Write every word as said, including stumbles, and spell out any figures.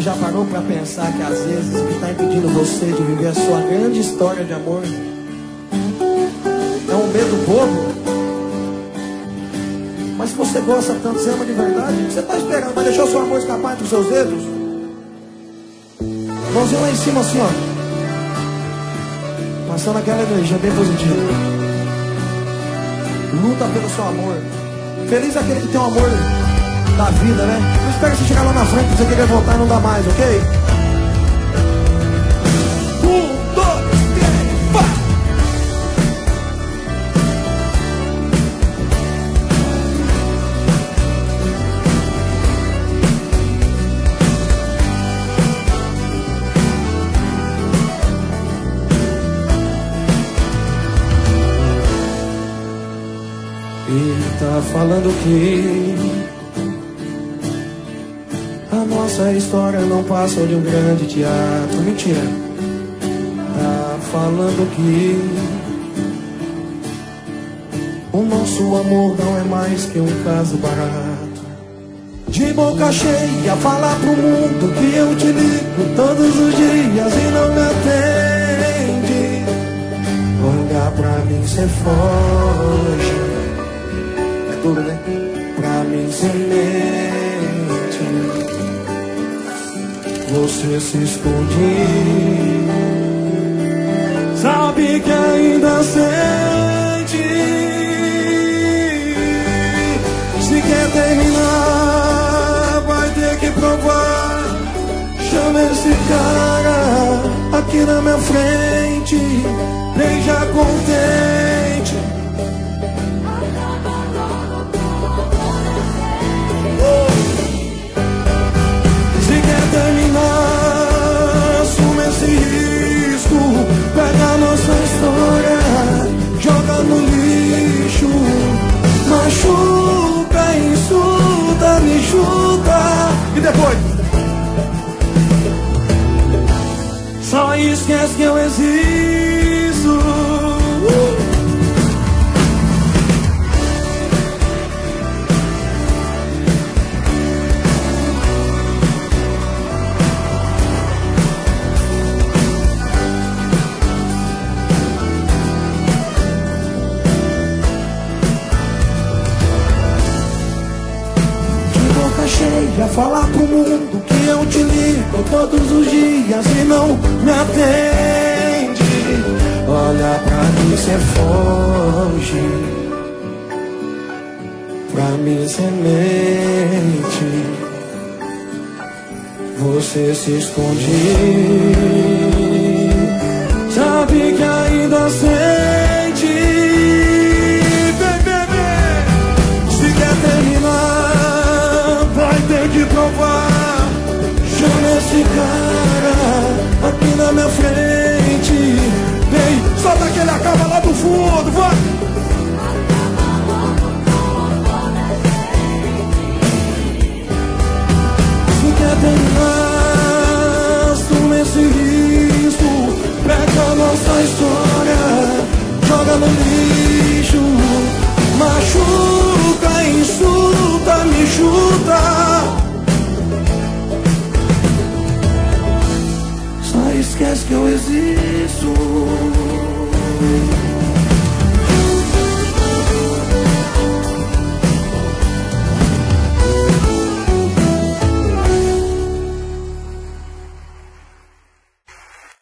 já parou pra pensar que às vezes o que tá impedindo você de viver a sua grande história de amor é um medo bobo? Mas se você gosta tanto, você ama de verdade, você tá esperando, mas deixou seu amor escapar entre os seus dedos? Mãozinha lá em cima assim, ó, passando aquela energia bem positiva. Luta pelo seu amor. Feliz é aquele que tem o amor da vida, né? Não espera você chegar lá na frente pra você querer voltar e não dá mais, ok? Um, dois, três, vai! Ele tá falando que a nossa história não passa de um grande teatro. Mentira. Tá falando que o nosso amor não é mais que um caso barato. De boca cheia, falar pro mundo que eu te ligo todos os dias e não me atende. Olhar pra mim, cê foge. É tudo, né? Pra mim, cê mente. Você se esconde. Sabe que ainda sente. Se quer terminar, vai ter que provar. Chama esse cara aqui na minha frente. Beija contente. Se quer terminar, assume esse risco. Pega a nossa história, joga no lixo. Machuca, insulta, me chuta. E depois? Só esquece que eu existo. uh. Cheia, falar pro mundo que eu te ligo todos os dias e não me atende. Olha pra mim, cê foge. Pra mim, cê mente. Você se esconde. Sabe que ainda sente. Bebê, se quer terminar, vai ter que provar. Chama esse cara aqui na minha frente. Vem, solta aquele acaba lá do fundo, vai! Se quer terminar, assume esse risco. Pega a nossa história, joga no lixo. Machuca, insulta, me chuta. Só esquece que eu existo.